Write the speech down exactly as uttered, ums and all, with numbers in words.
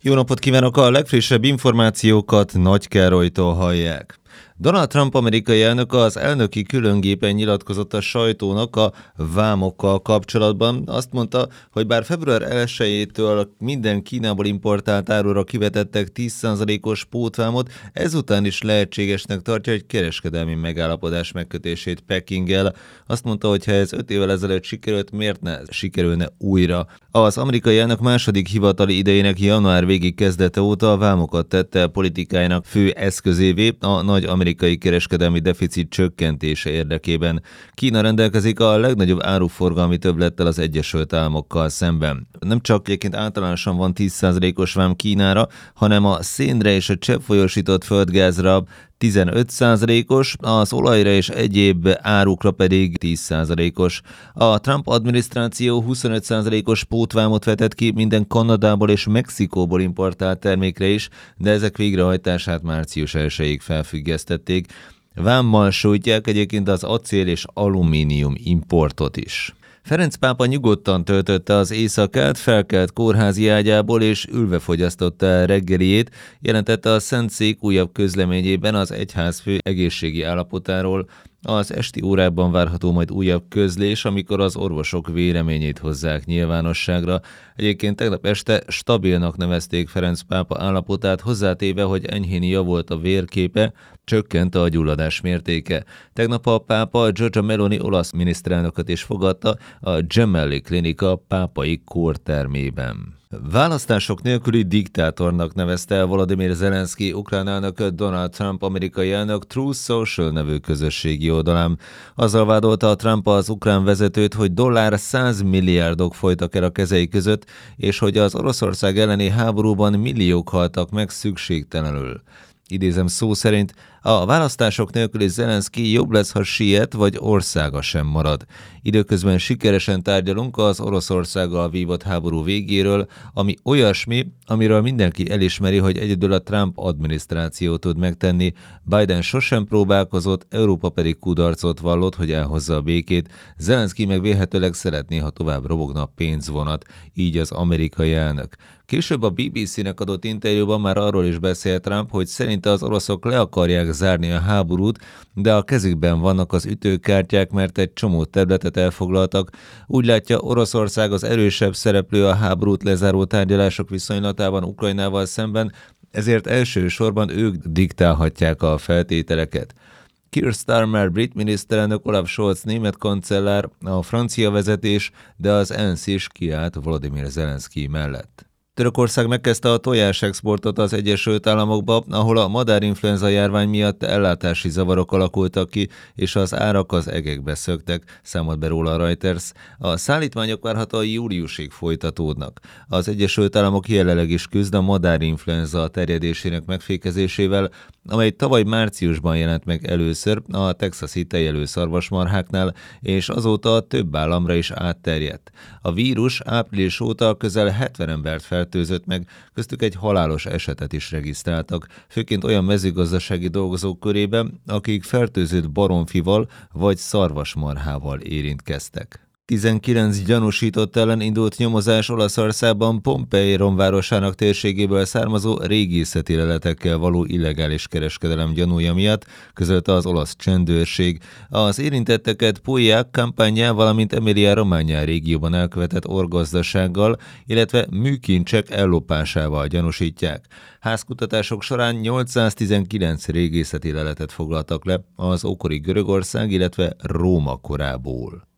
Jó napot kívánok! A legfrissebb információkat Nagy Károlytól hallják. Donald Trump amerikai elnök az elnöki különgépen nyilatkozott a sajtónak a vámokkal kapcsolatban. Azt mondta, hogy bár február elsejétől minden Kínából importált árura kivetettek tíz százalékos pótvámot, ezután is lehetségesnek tartja egy kereskedelmi megállapodás megkötését Pekinggel. Azt mondta, hogy ha ez öt évvel ezelőtt sikerült, miért ne sikerülne újra? Az amerikai elnök második hivatali idejének január végi kezdete óta a vámokat tette politikájának fő eszközévé a nagy amerikai kereskedelmi deficit csökkentése érdekében. Kína rendelkezik a legnagyobb áruforgalmi többlettel az Egyesült Államokkal szemben. Nem csak egyébként általánosan van tíz százalékos vám Kínára, hanem a szénre és a cseppfolyósított földgázra tizenöt százalékos, az olajra és egyéb árukra pedig tíz százalékos. A Trump adminisztráció huszonöt százalékos pótvámot vetett ki minden Kanadából és Mexikóból importált termékre is, de ezek végrehajtását március elsejéig felfüggesztették. Vámmal sújtják egyébként az acél és alumínium importot is. Ferenc pápa nyugodtan töltötte az éjszakát, felkelt kórházi ágyából és ülve fogyasztotta el reggeliét, jelentette a Szentszék újabb közleményében az egyházfő egészségi állapotáról. Az esti órában várható majd újabb közlés, amikor az orvosok véleményét hozzák nyilvánosságra. Egyébként tegnap este stabilnak nevezték Ferenc pápa állapotát, hozzátéve, hogy enyhén javult a vérképe, csökkent a gyulladás mértéke. Tegnap a pápa Giorgia Meloni olasz miniszterelnököt is fogadta a Gemelli Klinika pápai kórtermében. Választások nélküli diktátornak nevezte el Volodymyr Zelenszky ukrán elnököt Donald Trump amerikai elnök Truth Social nevű közösségi oldalán. Azzal vádolta a Trump az ukrán vezetőt, hogy dollár száz milliárdok folytak el a kezei között, és hogy az Oroszország elleni háborúban milliók haltak meg szükségtelenül. Idézem szó szerint, a választások nélküli Zelenszky jobb lesz, ha siet, vagy országa sem marad. Időközben sikeresen tárgyalunk az Oroszországgal vívott háború végéről, ami olyasmi, amiről mindenki elismeri, hogy egyedül a Trump adminisztráció tud megtenni. Biden sosem próbálkozott, Európa pedig kudarcot vallott, hogy elhozza a békét. Zelenszky meg vélhetőleg szeretné, ha tovább robogna a pénzvonat, így az amerikai elnök. Később a bé bé cé-nek adott interjúban már arról is beszélt Trump, hogy szerinte az oroszok le akarják zárni a háborút, de a kezükben vannak az ütőkártyák, mert egy csomó területet elfoglaltak. Úgy látja, Oroszország az erősebb szereplő a háborút lezáró tárgyalások viszonylatában Ukrajnával szemben, ezért elsősorban ők diktálhatják a feltételeket. Keir Starmer brit miniszterelnök, Olaf Scholz német kancellár, a francia vezetés, de az é en es is kiállt Volodymyr Zelenszky mellett. Törökország megkezdte a tojásexportot az Egyesült Államokba, ahol a madárinfluenza járvány miatt ellátási zavarok alakultak ki, és az árak az egekbe szöktek, számolt be róla a Reuters. A szállítmányok várhatóan júliusig folytatódnak. Az Egyesült Államok jelenleg is küzd a madárinfluenza terjedésének megfékezésével, amely tavaly márciusban jelent meg először a texasi tejelő szarvasmarháknál, és azóta több államra is átterjedt. A vírus április óta közel hetven embert fertőzött meg, köztük egy halálos esetet is regisztráltak, főként olyan mezőgazdasági dolgozók körében, akik fertőzött baromfival vagy szarvasmarhával érintkeztek. tizenkilenc gyanúsított ellen indult nyomozás Olaszországban Pompei romvárosának térségéből származó régészeti leletekkel való illegális kereskedelem gyanúja miatt, közölte az olasz csendőrség. Az érintetteket Puglia, Campania, valamint Emilia-Romagna régióban elkövetett orgazdasággal, illetve műkincsek ellopásával gyanúsítják. Házkutatások során nyolcszáztizenkilenc régészeti leletet foglaltak le az ókori Görögország, illetve Róma korából.